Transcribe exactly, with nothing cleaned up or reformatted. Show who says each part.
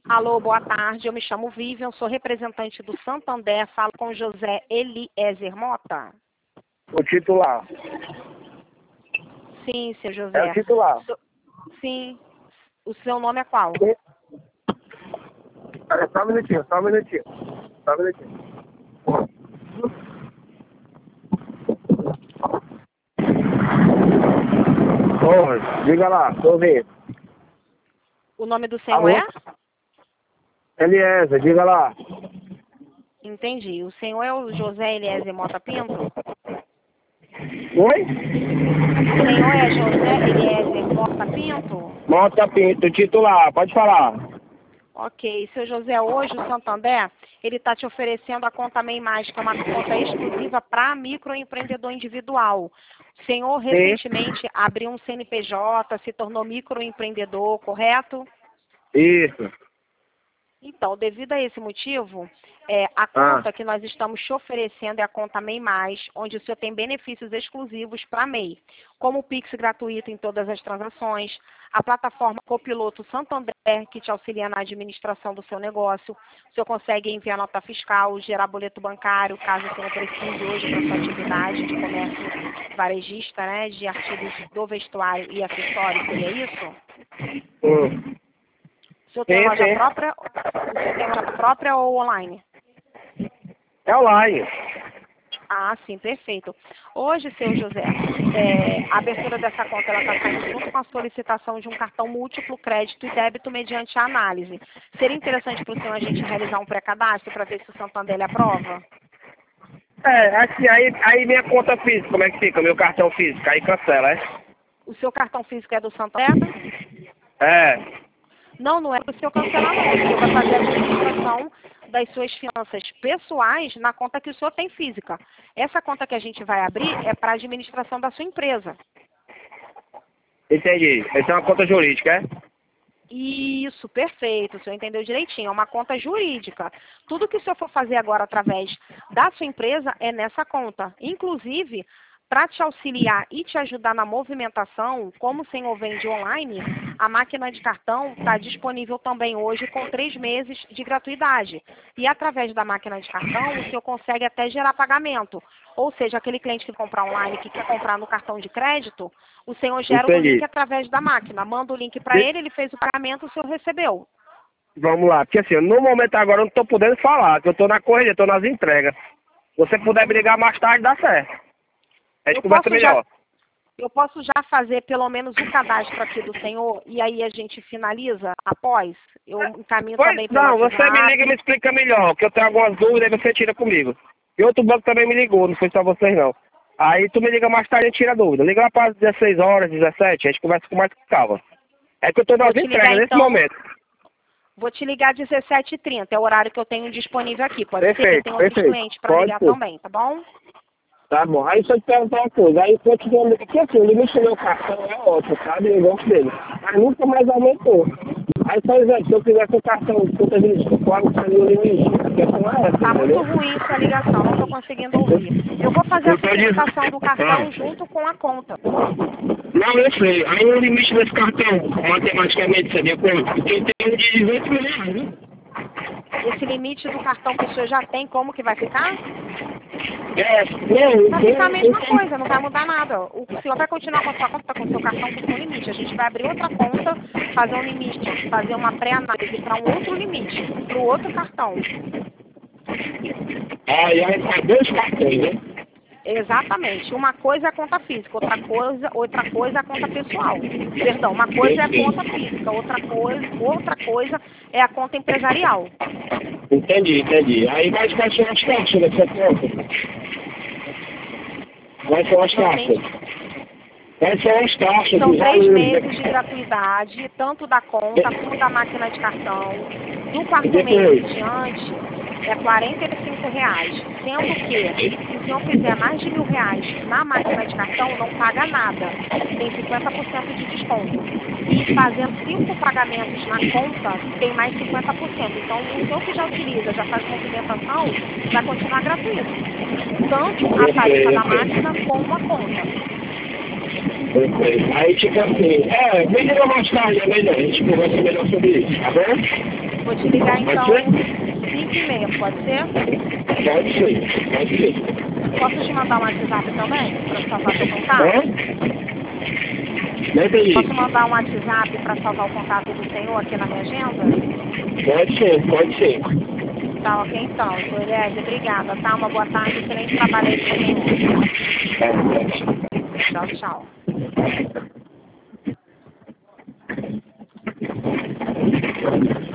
Speaker 1: Alô, boa tarde. Eu me chamo Vivian, sou representante do Santander. Falo com José Eliezer Mota.
Speaker 2: O titular.
Speaker 1: Sim, seu José.
Speaker 2: É o titular.
Speaker 1: So... Sim. O seu nome é qual?
Speaker 2: Pera, só um minutinho, só um minutinho. Só um minutinho. Oi, diga lá, tô ouvindo.
Speaker 1: O nome do senhor
Speaker 2: Alô?
Speaker 1: é?
Speaker 2: Eliezer, diga lá.
Speaker 1: Entendi. O senhor é o José Eliezer Mota Pinto?
Speaker 2: Oi?
Speaker 1: O senhor é José Eliezer Mota Pinto?
Speaker 2: Mota Pinto, titular, pode falar.
Speaker 1: Ok. Seu José, hoje o Santander, ele está te oferecendo a conta MEI Mágica, uma conta exclusiva para microempreendedor individual. O senhor recentemente abriu um C N P J, se tornou microempreendedor, correto?
Speaker 2: Isso.
Speaker 1: Então, devido a esse motivo, é, a
Speaker 2: Ah.
Speaker 1: conta que nós estamos te oferecendo é a conta MEI Mais, onde o senhor tem benefícios exclusivos para MEI, como o Pix gratuito em todas as transações, a plataforma Copiloto Santander, que te auxilia na administração do seu negócio. O senhor consegue enviar nota fiscal, gerar boleto bancário, caso o senhor precise hoje para sua atividade de comércio varejista, né, de artigos do vestuário e acessórios, seria isso?
Speaker 2: Hum.
Speaker 1: O senhor tem
Speaker 2: Sim,
Speaker 1: loja
Speaker 2: sim.
Speaker 1: própria? O senhor tem loja própria ou online?
Speaker 2: É online.
Speaker 1: Ah, sim, perfeito. Hoje, seu José, é, a abertura dessa conta está saindo junto com a solicitação de um cartão múltiplo crédito e débito mediante a análise. Seria interessante para o senhor a gente realizar um pré-cadastro para ver se o Santander lhe aprova?
Speaker 2: É, aqui, aí, aí minha conta física, como é que fica? Meu cartão físico, aí cancela, é?
Speaker 1: O seu cartão físico é do Santander?
Speaker 2: É.
Speaker 1: Não, não é para o senhor cancelar, não. O senhor vai fazer a administração das suas finanças pessoais na conta que o senhor tem física. Essa conta que a gente vai abrir é para a administração da sua empresa.
Speaker 2: Entendi. Essa é uma conta jurídica, é?
Speaker 1: Isso, perfeito. O senhor entendeu direitinho. É uma conta jurídica. Tudo que o senhor for fazer agora através da sua empresa é nessa conta. Inclusive, para te auxiliar e te ajudar na movimentação, como o senhor vende online, a máquina de cartão está disponível também hoje com três meses de gratuidade. E através da máquina de cartão, o senhor consegue até gerar pagamento. Ou seja, aquele cliente que comprar online, que quer comprar no cartão de crédito, o senhor gera o
Speaker 2: Entendi.
Speaker 1: link através da máquina. Manda o link para
Speaker 2: De-
Speaker 1: ele, ele fez o pagamento, o senhor recebeu.
Speaker 2: Vamos lá, porque assim, no momento agora eu não tô podendo falar, que eu tô na correria, tô nas entregas. Se você puder brigar mais tarde, dá certo. A gente
Speaker 1: Eu
Speaker 2: conversa
Speaker 1: posso já
Speaker 2: melhor.
Speaker 1: Eu posso já fazer pelo menos o cadastro aqui do senhor e aí a gente finaliza após? Eu encaminho
Speaker 2: Pois
Speaker 1: também pelo
Speaker 2: não, você me
Speaker 1: WhatsApp.
Speaker 2: liga e me explica melhor, que eu tenho algumas dúvidas e você tira comigo. E outro banco também me ligou, não foi só vocês não. Aí tu me liga mais tarde e tira a dúvida. Liga lá para as dezesseis horas, dezessete, a gente conversa com mais calma. É que eu tô nas
Speaker 1: Vou te ligar,
Speaker 2: entregas nesse
Speaker 1: então,
Speaker 2: momento.
Speaker 1: Vou te ligar às dezessete e trinta, é o horário que eu tenho disponível aqui. Pode ser que
Speaker 2: Perfeito,
Speaker 1: tem outros
Speaker 2: perfeito.
Speaker 1: clientes para
Speaker 2: Pode
Speaker 1: ligar
Speaker 2: ser.
Speaker 1: também, tá bom?
Speaker 2: Tá bom, aí só te perguntar uma coisa, aí se eu te dou, porque assim, o limite do meu cartão é ótimo, sabe, eu gosto dele, mas nunca mais aumentou. Aí, por exemplo, se eu quiser com o cartão de conta jurídica, qual seria o limite? A questão é essa,
Speaker 1: Tá muito
Speaker 2: entendeu?
Speaker 1: ruim sua ligação, não estou conseguindo ouvir. Eu vou fazer a
Speaker 2: Eu tô dizendo...
Speaker 1: solicitação do cartão
Speaker 2: Ah.
Speaker 1: junto com a conta.
Speaker 2: Não, eu sei, aí o limite desse cartão, matematicamente, seria quanto? Porque tem um de dezoito mil reais, né?
Speaker 1: Esse limite do cartão que o senhor já tem, como que vai ficar?
Speaker 2: É, não,
Speaker 1: Vai ficar a mesma
Speaker 2: eu,
Speaker 1: coisa, não vai mudar nada. O senhor vai continuar com a sua conta, com o seu cartão com o seu limite. A gente vai abrir outra conta, fazer um limite, fazer uma pré-análise para um outro limite, para o outro cartão.
Speaker 2: ah, e aí faz dois cartões, né?
Speaker 1: Exatamente. Uma coisa é a conta física, outra coisa, outra coisa é a conta pessoal. Perdão, uma coisa é a conta física, outra coisa, outra coisa é a conta empresarial.
Speaker 2: Entendi, entendi. Aí vai quais são as taxas dessa conta? Quais são as
Speaker 1: Não
Speaker 2: taxas?
Speaker 1: tem.
Speaker 2: Quais são as taxas
Speaker 1: São
Speaker 2: dos
Speaker 1: três
Speaker 2: valores?
Speaker 1: meses de gratuidade, tanto da conta como da máquina de cartão. Do quarto
Speaker 2: E
Speaker 1: mês
Speaker 2: depois?
Speaker 1: em diante, é quarenta e cinco reais. Sendo que, se o senhor fizer mais de mil reais na máquina de cartão, não paga nada. Tem cinquenta por cento de desconto. E fazendo cinco pagamentos na conta, tem mais cinquenta por cento. Então, o senhor que já utiliza, já faz movimentação, vai continuar gratuito. Tanto a tarifa da máquina como a conta.
Speaker 2: Perfeito. Aí, tipo assim, é, me liga mais tarde, é melhor, a gente conversa melhor sobre isso, tá bom?
Speaker 1: Vou te ligar então
Speaker 2: Pode ser?
Speaker 1: cinco e meia, pode ser?
Speaker 2: Pode ser, pode ser.
Speaker 1: Posso te mandar um WhatsApp também? Para salvar seu contato?
Speaker 2: Hã? Não entendi.
Speaker 1: Posso mandar um WhatsApp para salvar o contato do senhor aqui na minha agenda?
Speaker 2: Pode ser, pode ser.
Speaker 1: Tá, ok então. Sr. Eliézer, obrigada, tá? Uma boa tarde, excelente trabalho aí pro senhor.
Speaker 2: Tá,
Speaker 1: Tchau, tchau.